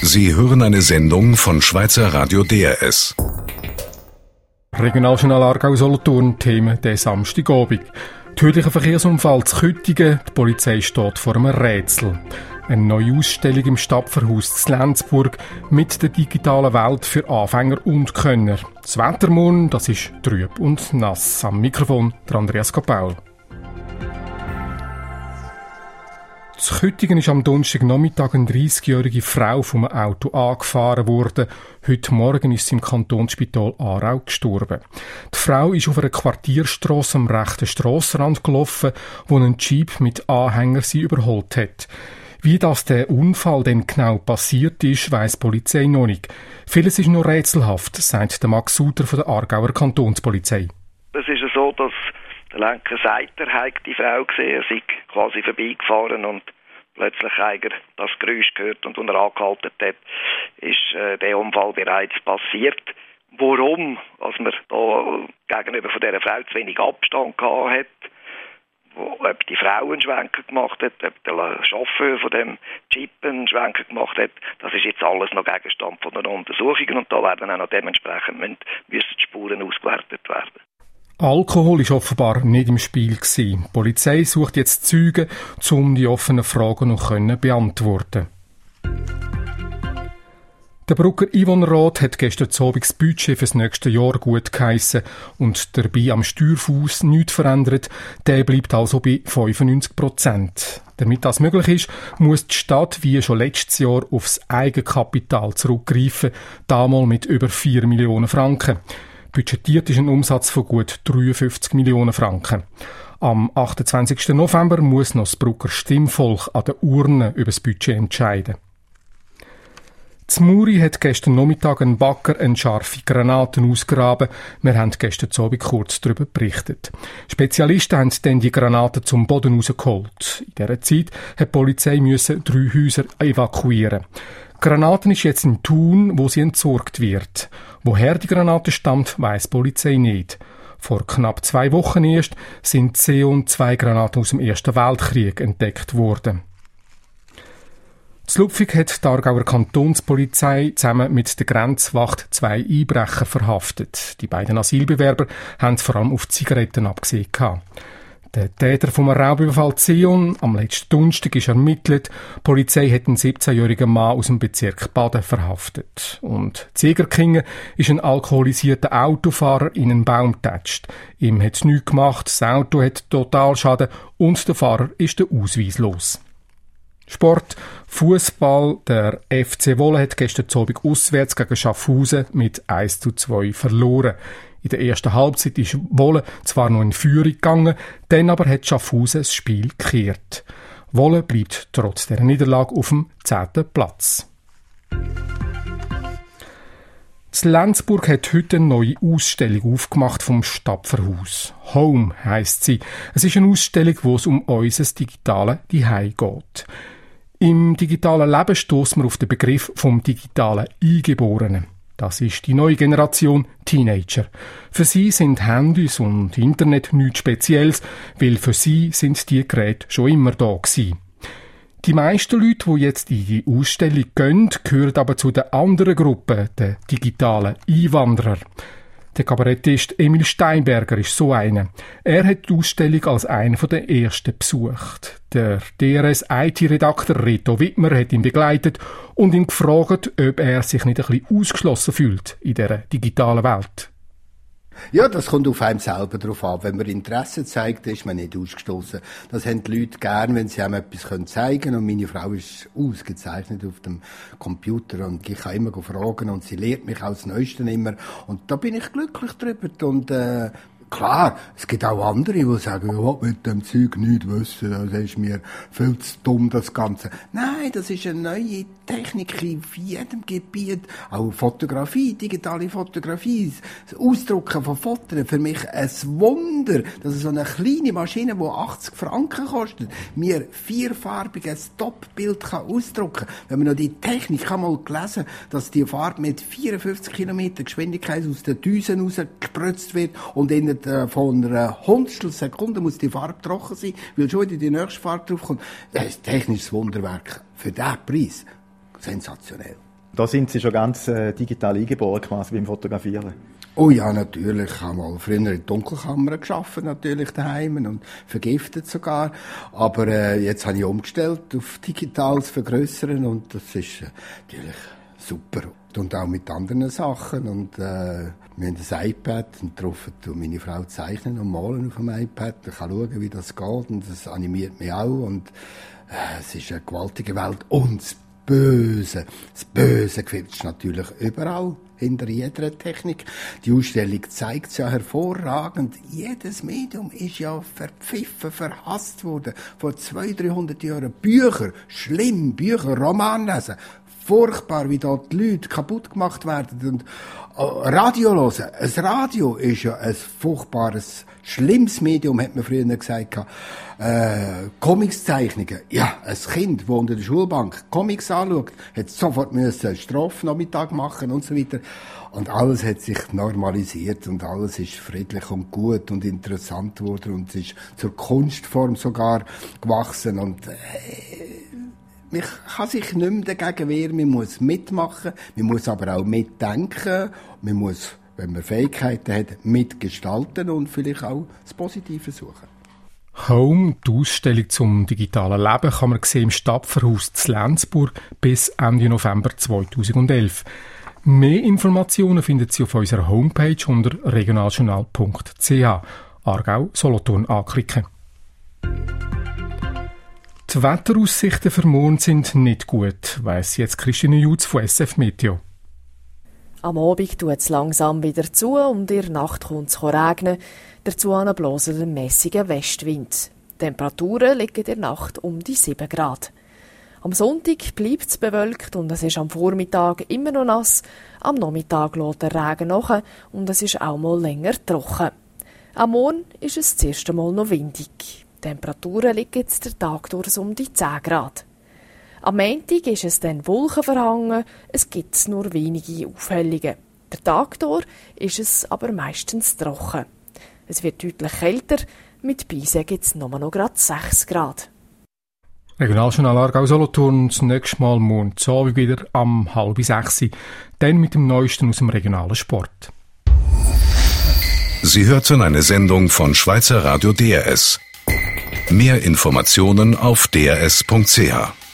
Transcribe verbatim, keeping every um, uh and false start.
Sie hören eine Sendung von Schweizer Radio D R S. Regionaljournal Aargau-Solothurn, Themen der Samstagabend. Tödlicher Verkehrsunfall zu Küttingen, die Polizei steht vor einem Rätsel. Eine neue Ausstellung im Stapferhaus zu Lenzburg mit der digitalen Welt für Anfänger und Könner. Das Wetter morgen, das ist trüb und nass. Am Mikrofon der Andreas Kapaul. Zu Küttingen ist am Donnerstagnachmittag eine dreissigjährige Frau vom Auto angefahren worden. Heute Morgen ist sie im Kantonsspital Aarau gestorben. Die Frau ist auf einer Quartierstrasse am rechten Strassenrand gelaufen, wo ein Jeep mit Anhänger sie überholt hat. Wie das der Unfall denn genau passiert ist, weiss die Polizei noch nicht. Vieles ist noch rätselhaft, sagt der Max Suter von der Aargauer Kantonspolizei. Es ist so, dass der Lenker sagt, er hat die Frau gesehen, er sei quasi vorbeigefahren und plötzlich hat er das Geräusch gehört und als er angehalten hat, ist äh, der Unfall bereits passiert. Warum? Als man da gegenüber von dieser Frau zu wenig Abstand gehabt hat, wo, ob die Frau einen Schwenker gemacht hat, ob der Chauffeur von dem Jeep einen Schwenker gemacht hat, das ist jetzt alles noch Gegenstand von den Untersuchungen und da werden auch noch dementsprechend müssen, müssen die Spuren ausgewertet werden. Alkohol ist offenbar nicht im Spiel gewesen. Die Polizei sucht jetzt Zeugen, um die offenen Fragen noch zu beantworten. Der Brucker Einwohnerrat hat gestern Abend das Budget für das nächste Jahr gut geheissen und dabei am Steuerfuss nichts verändert. Der bleibt also bei fünfundneunzig Prozent. Damit das möglich ist, muss die Stadt wie schon letztes Jahr aufs Eigenkapital zurückgreifen, damals mit über vier Millionen Franken. Budgetiert ist ein Umsatz von gut dreiundfünfzig Millionen Franken. Am achtundzwanzigsten November muss noch das Brucker Stimmvolk an der Urne über das Budget entscheiden. Z Muri hat gestern Nachmittag ein Bagger eine scharfe Granaten ausgraben. Wir haben gestern Abend kurz darüber berichtet. Spezialisten haben dann die Granaten zum Boden rausgeholt. In dieser Zeit hat die Polizei müssen drei Häuser evakuieren. Granaten ist jetzt in Thun, wo sie entsorgt wird. Woher die Granate stammt, weiss die Polizei nicht. Vor knapp zwei Wochen erst sind C und zwei Granaten aus dem Ersten Weltkrieg entdeckt worden. In Lupfig hat die Aargauer Kantonspolizei zusammen mit der Grenzwacht zwei Einbrecher verhaftet. Die beiden Asylbewerber haben vor allem auf Zigaretten abgesehen. Der Täter vom Raubüberfall Zion am letzten Donnerstag ist ermittelt. Die Polizei hat einen siebzehnjährigen Mann aus dem Bezirk Baden verhaftet. Und Zegerkingen ist ein alkoholisierter Autofahrer in einen Baum getatscht. Ihm hat es nichts gemacht, das Auto hat Totalschaden und der Fahrer ist der Ausweis los. Sport, Fußball. Der F C Wolle hat gestern Abend auswärts gegen Schaffhausen mit eins zu zwei verloren. In der ersten Halbzeit ist Wolle zwar noch in Führung gegangen, dann aber hat Schaffhausen das Spiel gekehrt. Wolle bleibt trotz der Niederlage auf dem zehnten Platz. In Lenzburg hat heute eine neue Ausstellung aufgemacht vom Stapferhaus. Home heisst sie. Es ist eine Ausstellung, wo es um unser digitales Zuhause geht. Im digitalen Leben stossen wir auf den Begriff vom digitalen Eingeborenen. Das ist die neue Generation Teenager. Für sie sind Handys und Internet nichts Spezielles, weil für sie sind die Geräte schon immer da gewesen. Die meisten Leute, die jetzt in die Ausstellung gehen, gehören aber zu der anderen Gruppe, den digitalen Einwanderer. Der Kabarettist Emil Steinberger ist so einer. Er hat die Ausstellung als einer der ersten besucht. Der D R S-I T-Redakteur Reto Wittmer hat ihn begleitet und ihn gefragt, ob er sich nicht ein bisschen ausgeschlossen fühlt in dieser digitalen Welt. Ja, das kommt auf einem selber drauf an. Wenn man Interesse zeigt, ist man nicht ausgestoßen. Das haben die Leute gern, wenn sie einem etwas zeigen können. Und meine Frau ist ausgezeichnet auf dem Computer und ich kann immer fragen und sie lehrt mich auch das Neueste immer. Und da bin ich glücklich drüber. Und äh, klar, es gibt auch andere, die sagen, ich will mit dem Zeug nichts wissen, das ist mir viel zu dumm, das Ganze. Nein, das ist eine neue Technik in jedem Gebiet. Auch Fotografie, digitale Fotografie, das Ausdrucken von Fotos. Für mich ein Wunder, dass so eine kleine Maschine, die achtzig Franken kostet, mir vierfarbiges Top-Bild ausdrucken kann. Wenn man noch die Technik, ich habe mal gelesen, dass die Farbe mit vierundfünfzig Kilometer Geschwindigkeit aus den Düsen rausgespritzt wird und in von einer Hundertstel Sekunde muss die Farbe trocken sein, weil schon wieder die nächste Farbe drauf kommt. Das ist ein technisches Wunderwerk. Für diesen Preis sensationell. Da sind Sie schon ganz äh, digital eingeboren, quasi beim Fotografieren. Oh ja, natürlich. Ich habe mal früher in der Dunkelkammer gearbeitet, natürlich daheim und vergiftet sogar. Aber äh, jetzt habe ich umgestellt auf digitales Vergrößern und das ist äh, natürlich super. Und auch mit anderen Sachen. Und äh, wir haben ein iPad und darauf tut meine Frau zeichnen und malen auf dem iPad. Ich kann schauen, wie das geht und das animiert mich auch. Und äh, es ist eine gewaltige Welt. Und das Böse, das Böse findest du natürlich überall, hinter jeder Technik. Die Ausstellung zeigt es ja hervorragend. Jedes Medium ist ja verpfiffen, verhasst worden. Vor zweihundert, dreihundert Jahren Bücher, schlimm, Bücher, Roman lesen. Furchtbar, wie dort die Leute kaputt gemacht werden. Und Radio hören. Ein Radio ist ja ein furchtbares, schlimmes Medium, hat man früher gesagt. Äh, Comicszeichnungen. Ja, ein Kind, das unter der Schulbank Comics anschaut, hat sofort müssen einen Strafnachmittag machen und so weiter. Und alles hat sich normalisiert und alles ist friedlich und gut und interessant geworden und es ist zur Kunstform sogar gewachsen und, äh, man kann sich nicht mehr dagegen wehren, man muss mitmachen, man muss aber auch mitdenken, man muss, wenn man Fähigkeiten hat, mitgestalten und vielleicht auch das Positive suchen. Home, die Ausstellung zum digitalen Leben, kann man sehen im Stapferhaus zu Lenzburg bis Ende November zweitausendelf. Mehr Informationen finden Sie auf unserer Homepage unter regionaljournal punkt c h. Aargau, Solothurn anklicken. Die Wetteraussichten für morgen sind nicht gut, weiss jetzt Christine Jutz von S F Meteo. Am Abend tut es langsam wieder zu und in der Nacht kommt es regnen. Dazu blasen ein mässiger Westwind. Die Temperaturen liegen in der Nacht um die sieben Grad. Am Sonntag bleibt es bewölkt und es ist am Vormittag immer noch nass. Am Nachmittag lässt der Regen nach und es ist auch mal länger trocken. Am Morgen ist es das erste Mal noch windig. Die Temperaturen liegen jetzt der Tag durch um die zehn Grad. Am Montag ist es dann wolkenverhangen, es gibt nur wenige Aufhellungen. Der Tag durch ist es aber meistens trocken. Es wird deutlich kälter, mit Beisen gibt es nur noch gerade sechs Grad. Regionaljournal Aargau Solothurn, das nächste Mal morgen Abend wieder am halb sechs. Dann mit dem Neuesten aus dem regionalen Sport. Sie hörten eine Sendung von Schweizer Radio D R S. Mehr Informationen auf d r s punkt c h.